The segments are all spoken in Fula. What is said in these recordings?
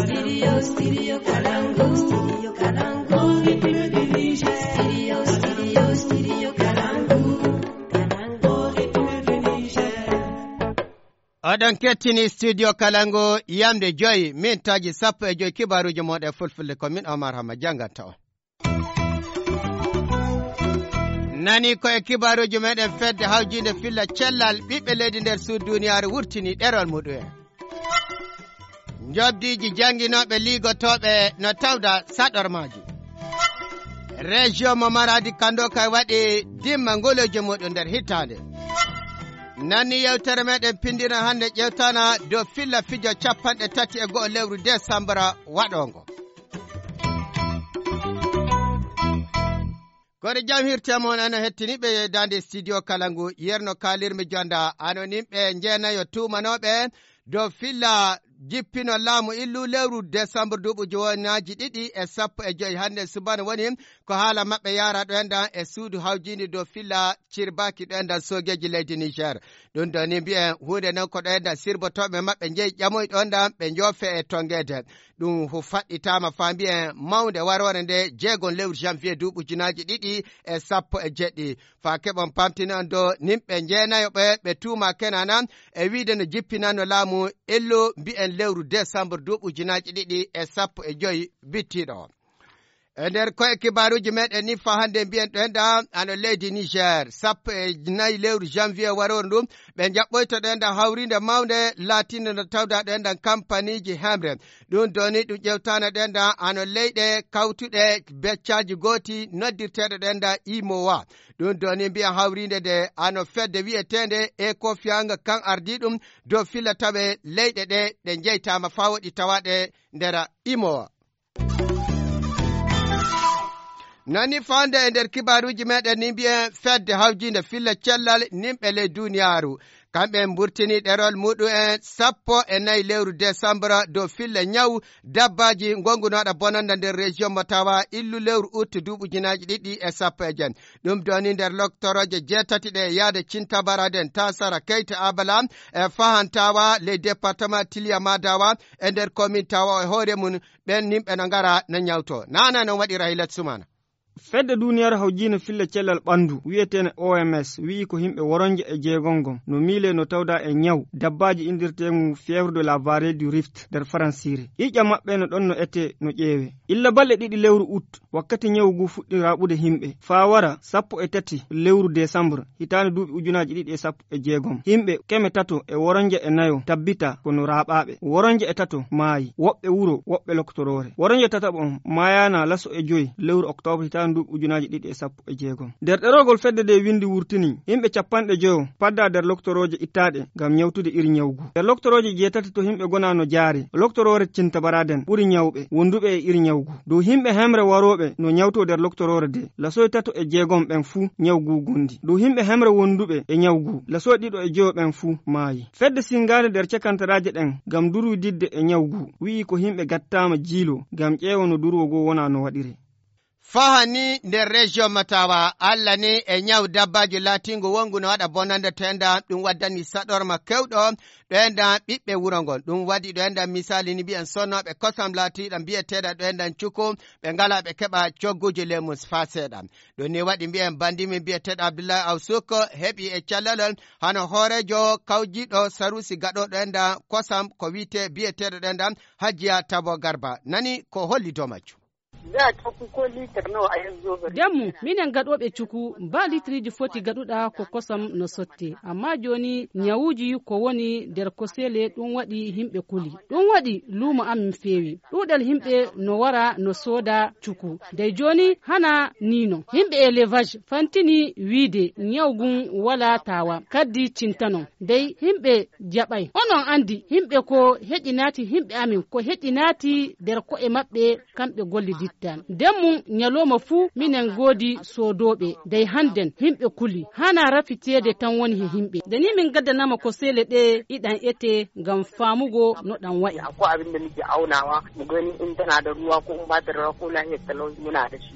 Studio Kalangu. Studio Kalangu. Studio Kalangu. Oɗon kettini studio Kalangu yamde joyi min taji sappo e joyi kibaruji moɗe fulfulde ko min Omar Hama janganta on. Nani ko e kibaruji meɗen fedde hawjinde filla cellal ɓiɓɓe leydi nder suud duniyaaru wurtini ɗerol muɗum. Jobdiji janginoɓe ligotoɓe no tawda saɗormaji. Région mo Maradi kando kay waɗi dimma ngoloji muɗum nder hitande. Nani yewtere meɗen pindina hande ƴewtana dow filla fijo 31 lewru Desambra waɗongo. Kore jam hirtemo ana hettiniɓe dande studio Kalangu yerno kalirmi jonda anonimɓe jeenayo tumanoɓe dow filla jippino laamu illu lewru Décembre duuɓu jowonaji 2015 hande subana woni ko haala maɓɓe yara ɗo endan e suudu hawjini dow filla cirbaki ɗo endan sogeji leydi Niger ɗum ɗo ni mbiyen hunde non ko ɗo endan sirbotoɓe maɓɓe jeeyi ƴamoy ɗo endan ɓe joofe e tongede ɗum hu faɗɗitama fa mbiyen mawde warore nde 6 lewru janvier duuɓu junaji 2017 fa keɓon pamtinon dow nimɓe jeenayo ɓe tuma kenanan e wiide no jippinano laamu illu mbiyen lewru Décembre duuɓu junaji 2015 bittiɗo. E nder koye kibaruji meɗen ni fa hande mbiyen ɗo enɗa ano leydi Niger 14 lewru janvier warore ɗum ɓe jaɓɓoyto ɗo enɗa hawrinde mawde latinde no tawda ɗo enɗa kampaniji hemre ɗum doni ɗum ƴewtano ɗo enɗa ano leyɗe kawtuɗe beccaji gooti noddirteɗo ɗo enɗa IMOA ɗum doni mbiya hawrinde de ano fedde wiyetende Ecofang kan ardi ɗum dow filla tawe leyɗe ɗe jeytama fa waɗi tawaɗe nder IMOA. Nani fande e nder kibaruji meɗen ni mbiyen fedde hawjinde filla cellal nimɓe ley duniyaaru kamɓe mburtini ɗerol muɗum 14 lewru Décembre dow filla nyawu dabbaji gongunoɗa bonanda nder région mo tawa illu lewru août duuɓu junaji 2015 ɗum doni nder loktoroje 8 ɗe yaade cintabaraden Tasara Keita Abala e fahantawa les département Tilia Madawa e nder commune tawa e hoore mun ɓen nimɓe no ngara no nyawto nana non waɗi Rahilat Soumana. Fedde duniyaaru hawjino filla cellal ɓandu wiyetene OMS wi'i ko himɓe woronje e jeegongon no miile no tawda e nyaw dabbaji indirtemu fièvre de la vallée du Rift nder Faransire ƴiƴam maɓɓe no ɗon no ete no ƴeewe illa balɗe 2 lewru août wakkati nyawgu fuɗɗi raɓude himɓe faa wara 13 lewru décembre hitande duuɓi ujunaji 2016 himɓe 300 e woronje e nayo tabbita kono raɓaɓe woronje e 3 maayi woɓɓe wuro woɓɓe loktorore woronje 3 maayana laso e 5 lewru octobre hitande nduɓi ujunaji 2016 nder ɗerogol fedde de windi wurtini himɓe 50 padda nder loktoroje ittaɗe ngam nyawtude iri nyawgu nder loktoroje 8 to himɓe gonano jaari loktorore cintabaraden ɓuri nyawɓe wonduɓe e iri nyawgu dow himɓe hemre waroɓe no nyawto nder loktorore de lasoy 3 ɓen fuu nyawgu gondi dow himɓe hemre wonduɓe e nyawgu lasoy 2 ɓen fuu maayi fedde singade nder cekantaraje ɗen ngam durudidde e nyawgu wi'i ko himɓe gattama jiilo ngam ƴeewa no durwogo wona no waɗiri. Fahani nder région matawa Allah ni e nyaw dabbaji latingo wongu no waɗa bonande tenda ɗum waddani saɗorma kewɗo ɗo endan ɓiɓɓe wuro ngol ɗum waɗi ɗo endan misali ni mbiyen sonnoɓe kosam latiɗo mbiyeteɗa ɗo endan cuku ɓe ngala ɓe keɓa cogguji lemus fa seeɗa ɗum ni waɗi mbiyen bandimi mbiyeteɗo Abdoulaye Awsuko heɓi e callalol hano hoorejo kawjiɗo sarusi gaɗoɗo endan kosam ko wite biyeteɗo ɗo endan Hajiya Tabo Garba nani ko holli dow majju. Da cuku ko litre nawa a yanzu demmu minen gaɗoɓe cuku ba litriji foti gaɗuɗa ko kosam no sotti amma joni nyawuji ko woni nder kosele ɗum waɗi himɓe kuli ɗum waɗi lumo amin feewi ɗuɗal himɓe no wara no soda cuku dai joni hana nino himɓe élevage fantini wiide nyawgun wala tawa kaddi cintano dai himɓe jaɓay onon andi himɓe ko heɗinati himɓe amin ko heɗinati nder ko'e maɓɓe kamɓe gollidi demmu nyaloma fu minen godi sodoɓe dai handen himɓe kuli hana rafitede tan woni he himɓe dani min gaddanama ko sele ɗe iɗan ete ngam famugo no ɗan wa'i akwai abin da muke aunawa mu gani in tana da ruwa ko in ba ta da ruwa ko lahiyar talau muna da shi.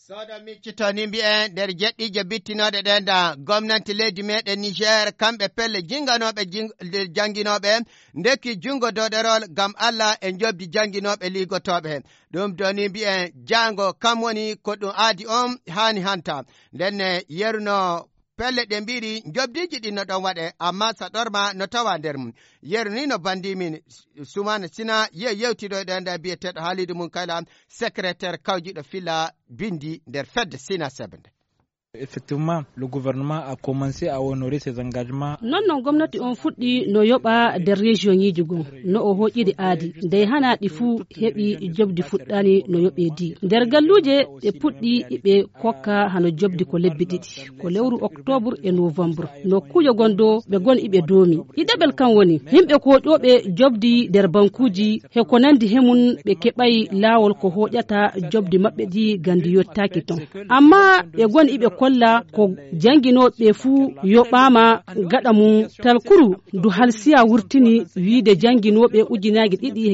Sodo miccitoni mbi'en nder jeɗɗije bittinoɗe ɗen da gomnati leydi meɗen Niger kamɓe pelle jinganoɓe janginoɓe ndekki jungo dow ɗerol gam Allah e jobdi janginoɓe ligotoɓe ɗum doni mbi'en jango kam woni ko ɗum aadi on hani hanta ndenne yeruno pelle ɗe mbiri jobdiji ɗi no ɗon waɗe amma saɗorma no tawa nder mum yeru ni no bandimin Soumana Sina yewtiɗo e ɗen nde biyeteɗo Halidou Munkayla secrétaire kawjiɗo fila bindi nder fedde Sina Sebende. Effectivement, le gouvernement a commencé à honorer ses engagements. Non gomnati on fuɗɗi no yoɓa nder région yiji gon no o hoƴƴiri aadi nde hana ɗi fuu heɓi jobdi fuɗɗani no yoɓe di nder galluje ɗe puɗɗi iɓe kokka hano jobdi ko lebbi ɗiɗi ko lewru octobre e novembre no kujo gondo ɓe gon iɓe doomi ɗiɗaɓel kan woni himɓe ko ƴoɓe jobdi nder bankuji he ko nandi hemun ɓe keɓay laawol ko hoƴata jobdi maɓɓe ɗi gandi yottaki ton amma ɓe gon iɓe kolla ko janginoɓe fuu yoɓama gaɗa mum talkuru du halsiya wurtini wiide janginoɓe ujunaaje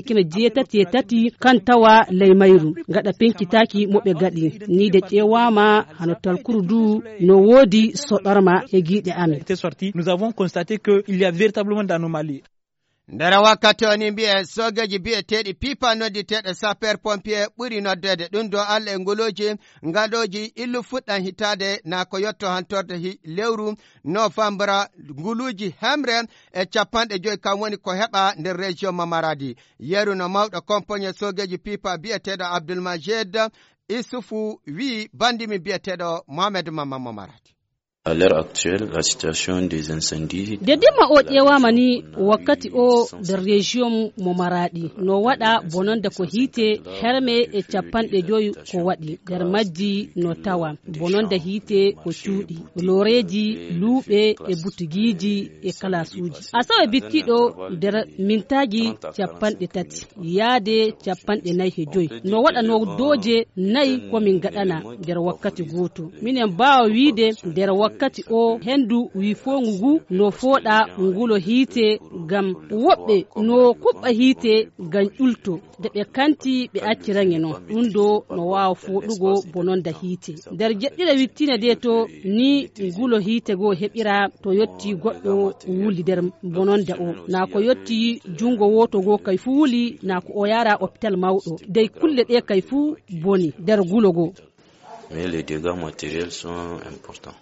2.83 kan tawa ley mayru gaɗa penkitaki moɓe gaɗi ni de ƴewama hano talkuru du no woodi soɗorma e giiɗe amen. Nous avons constaté que il y a véritablement d'anomalie. Ndara wakkati oni mbi'e sogeji bi'eteɗi pipa nodditeɗe sapeur pompier ɓuri noddede ɗum do Allah e ngoloji ngaɗoji illu fuɗɗan hitade na ko yotto hantorde lewru novembre nguluji hemre e 50 kam woni ko heɓa nder région Mamaradi yeru no mawɗo compagnie sogeji pipa bi'eteɗo Abdoulmajid Issoufou wi bandimi bi'eteɗo Mohamed Mama Mamaradi. À l'heure actuelle, la situation des incendies. Dedema o ƴewama ni wakkati o nder région mo Maradi no waɗa bononde ko hiite herme e 50 ko waɗi nder majji no tawa bononde hiite ko cuuɗi loreji luuɓe e butugiji e kalasuji asawe bittiɗo nder mintaji 30 yaade 45 no waɗa no doje nayi komin gaɗana nder wakkati goto minen mbawa wiide nder wakkati o hendu wi fongu no foɗa ngulo hiite gam woɓɓe no kuɓɓa hiite gam ƴulto de ɓe kanti ɓe accirange non ɗum do no wawa foɗugo bononda hiite nder jeɗɗiɗe wittine de to ni ngulo hiite go heɓira to yetti goɗɗo wuli nder bononda o na ko yetti jungo woto go kay fu wuli na ko o yara hôpital mawɗo dey kulle ɗe kay fu boni nder gulo go. Mais les dégâts matériels sont importants.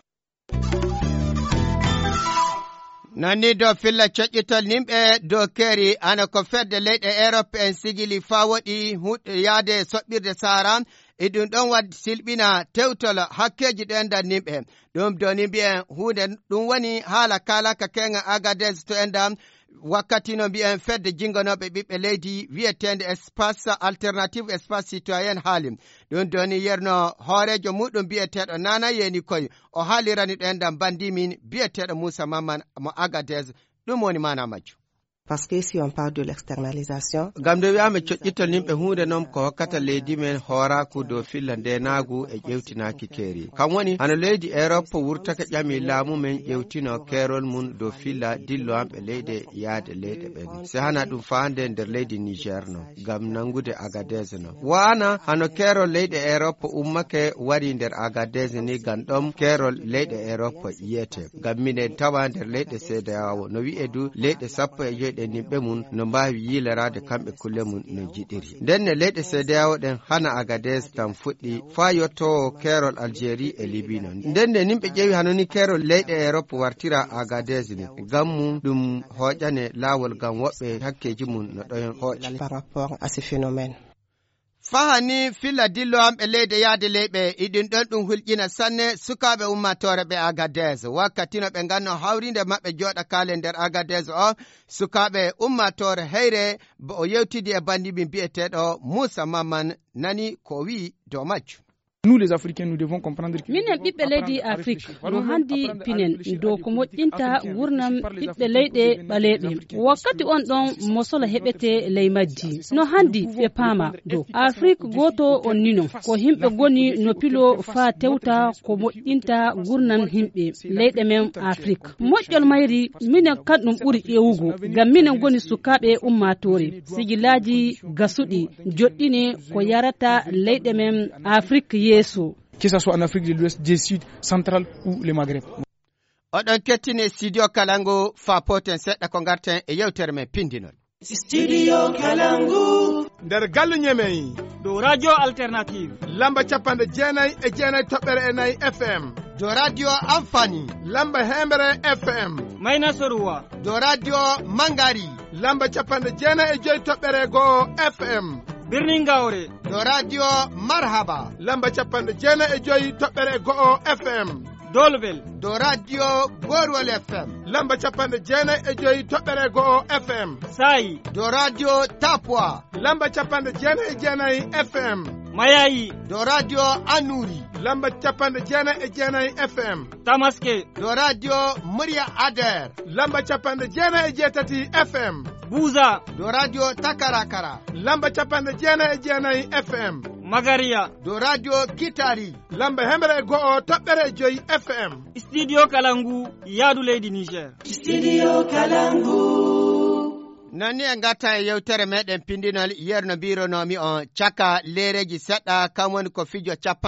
Nani do filla coƴƴitol nimɓe dow keeri ana ko fedde leyɗe Europe en sigili faa waɗi yaade soɓɓirde Sahara e ɗum ɗon waddi silɓina tewtol hakkeji ɗo enda nimɓe ɗum doni mbi'en hunde ɗum woni haala kalaka kenga Agadez to enda wakkati no mbi'en fedde jinganoɓe ɓiɓɓe leydi wi'etende espace alternative espace citoyen haali ɗum doni yerno hoorejo muɗum bi'eteɗo Nana Yeni Koy o haalirani ɗo endam bandimin bi'eteɗo Moussa Mamman mo Agadez ɗum woni mana majju. Parce que si on parle de l'externalisation, gamde wi'ama coƴƴitol nimɓe hunde noon ko hokkata leydi men horaku dow filla ndenagu e ƴewtinaki keeri kam woni hano leydi Europe wurtake ƴami laamu men ƴewtino keerol mum dow filla dillo amɓe leyɗe yaade leyɗe ɓen si hana ɗum faande nder leydi Niger no gam nangude Agadez no wana hano keerol leyɗe Europe ummake wari nder Agadez ni gam ɗom keerol leyɗe Europe yiyete gam minen tawa nder leyɗe CEDEAO no wi'e du leyɗe 15 ɗe nimɓe mum no mbawi yilerade kamɓe kulle mum no jiɗiri ndenne leyɗe CEDEAO ɗen hana Agadez tan fuɗɗi fa yottowo keerol Algérie e Libye non ndenne nimɓe ƴeewi hanoni keerol leyɗe Europe wartira Agadez ni gam mum ɗum hoƴane laawol gam woɓɓe hakkeji mum no ɗon hoƴa par rapport à ce phénomène. Fahani filla dillo amɓe leyde yaade leyɓe iɗin ɗon ɗum hulƴina sanne sukaɓe ummatore ɓe Agadez wakkati no ɓe ganno hawrinde maɓɓe joɗa kale nder Agadez o sukaɓe ummatore heyre o yewtidi e bandimi bi'eteɗo Moussa Mamman nani ko wi dow majju. Nous les Africains nous devons comprendre que minen ɓiɓɓe leydi Afrique no handi pinen dow ko moƴƴinta gurnam ɓiɓɓe leyɗe ɓaleɓe wakkati on ɗon mosolo heɓete ley majji no handi ɓe paama dow Afrique goto on nino ko himɓe goni no pilo fa tewta ko moƴƴinta gurnam himɓe leyɗe men Afrique moƴƴol mayri minen kanɗum ɓuri ƴewugo ngam minen goni sukaɓe ummatore sigilaji gasuɗi joɗɗine ko yarata leyɗe men Afrique yeeso que ce soit en Afrique de l'Ouest, du Sud, centrale ou le Maghreb. Oɗon kettine studio Kalangu fa poten seɗɗa ko garten e yewtere men pindinol. Studio Kalangu. nder gallu ñemeyi do radio alternative lamba 99.9 FM do radio amfani lamba hembere FM mayna soruwa do radio mangari lamba 95.1 FM birnin Gawre do radio marhaba lamba 95.1 FM Dolbel do radio Borwal FM lamba 95.1 FM Sai do radio Tapwa lamba 99.9 FM Mayayi do radio Anuri lamba 99.9 FM Tamaske do radio Murya Ader lamba 99.3 FM Buza do radio Takarakara lamba 99.9 FM Magaria do radio Kitari lamba hemere go'o toɓɓere joyi FM Studio Kalangu yaadu leydi Niger Studio Kalangu nani en gata e yewtere meɗen pindinol yerno mbironomi on caka lereji seɗɗa kam woni ko fijo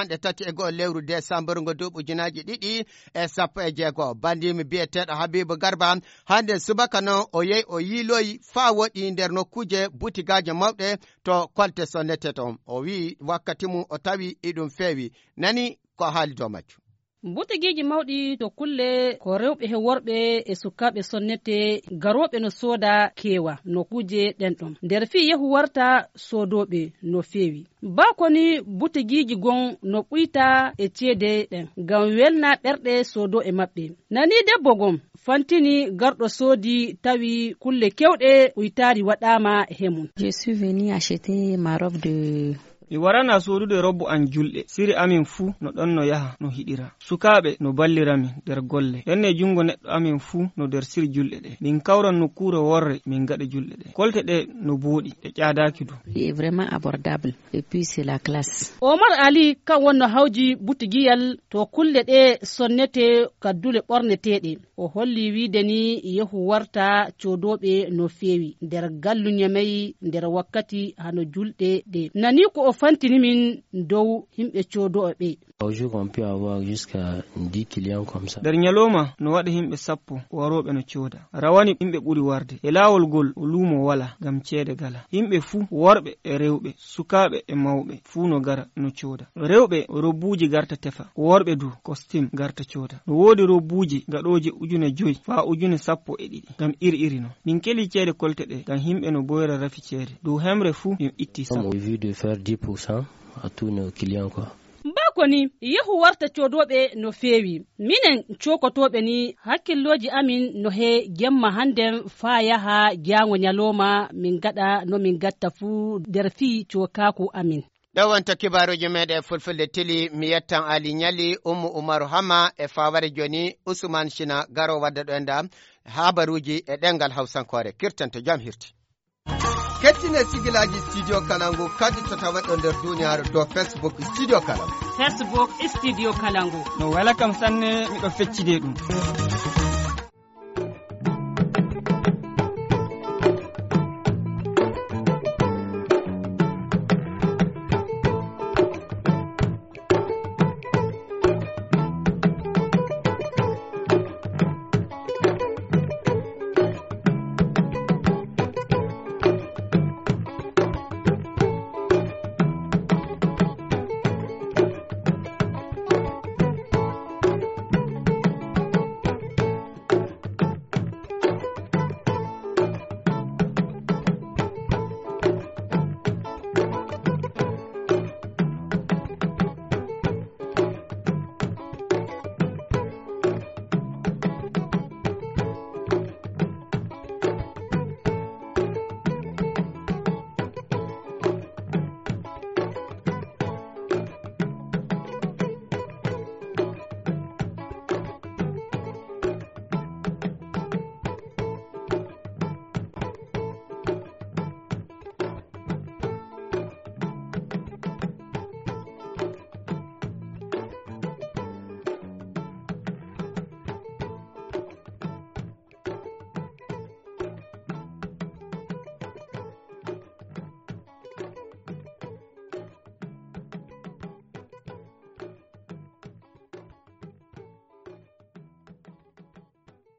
30 lewru décembre ngo duuɓi ujunaji ɗiɗi e 16 bandimi biyeteɗo Habibou Garba hande subaka noon o yehi o yiiloyi fa woɗi nder nokkuje butigaji mawɗe to kolte sonnete ton o wi wakkati mum o tawi iɗum feewi nani ko haali dow majjum butigiji mawɗi to kulle ko rewɓe he worɓe e sukaɓe sonnete garoɓe no sooda kewa no kuje ɗen ɗon nder fi yehu warta sodoɓe no feewi bakoni butigiji gon no ɓuyta e ceede ɗen ngam welna ɓerɗe sodo e maɓɓe nani debbo gon fantini garɗo soodi tawi kulle kewɗe ɓuytari waɗama hemum. Je suis venu acheter ma robe de mi warana sodude robbo an julɗe siri amin fuu no ɗon no yaha no hiɗira sukaɓe no balliramin nder golle enne jungo neɗɗo amin fuu no nder siri julɗe ɗe min kawran nokkure worre min gaɗa julɗe ɗe kolte ɗe no booɗi ɗe ƴadaki du est vraiment abordable et puis c'est la classe. Omar Ali kan wonno hawji butigiyal to kulle ɗe sonnete kaddule ɓorneteɗe o holli wiide ni yehu warta codoɓe no feewi nder gallu Ñamey nder wakkati hano julɗe ɗe nani ko o fantini min dow himɓe codoɓe. Aujourd'hui, on peut avoir jusqu'à 10 clients comme ça. Der nyaloma no waɗa himɓe 10 waroɓe no coda rawani himɓe ɓuri warde e lawol gol o lumo wala gam ceede gala himɓe fuu worɓe e rewɓe sukaɓe e mawɓe fuu no gara no coda rewɓe robbuji garta tefa worɓe du costume garta coda no wodi robbuji gaɗoji 1,5 fa 1,2 gam iri no min keli ceede kolte ɗe gam himɓe no boyra rafi ceede du hemre fuu min itti sa on veut de faire 10% à tous nos clients quoi. Bakoni yehu warta codoɓe no feewi minen cokotoɓe ni hakkilloji amin no he gemma handen fa yaha jango nyaloma min gada no min gatta fu der fi cokaku amin. ɗowonto kibaruji meɗe fulfulde tili mi yettan Ali Nyali Umaru Hama e faware joni Usman Shina garo wadda ɗo enda habaruji e ɗengal hawsankore kirtanto jam hirti kettine sigilaji studio Kalangu kadi to tawaɗo nder duniyaaru do Facebook studio Kalangu Facebook studio Kalangu no wala kam sanne miɗo feccide ɗum